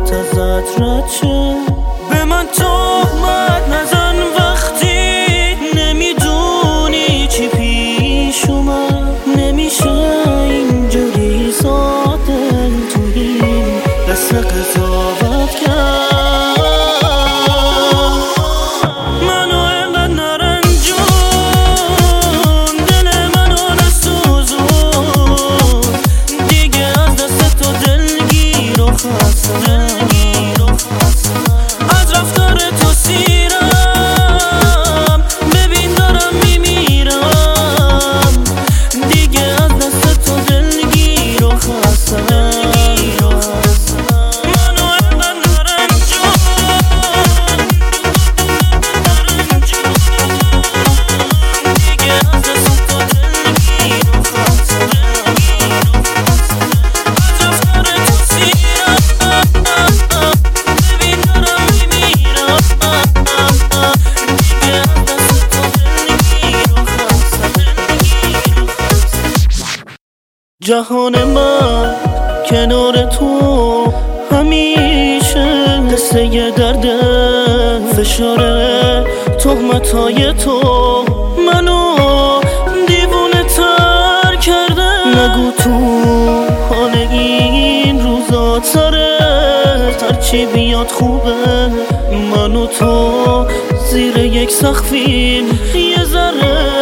ازت رد شه. به من تهمت نزن وقتی نمیدونی چی پیش اومد. نمیشه اینجوری ساده توی دست قضاوت کرد. منو اینقدر نرنجون، دل منو نسوزون. دیگه از دست تو دلگیر و خستم. از رفتار تو سیرم، ببین دارم میمیرم. دیگه از دست تو دلگیر و خستم. جهان من کنار تو همیشه قصه درد فشار تهمتای تو منو دیوونه تر کرده. نگو تو حال این روزا سرت هرچی بیاد خوبه. من و تو زیر یک سقفیم، یه ذره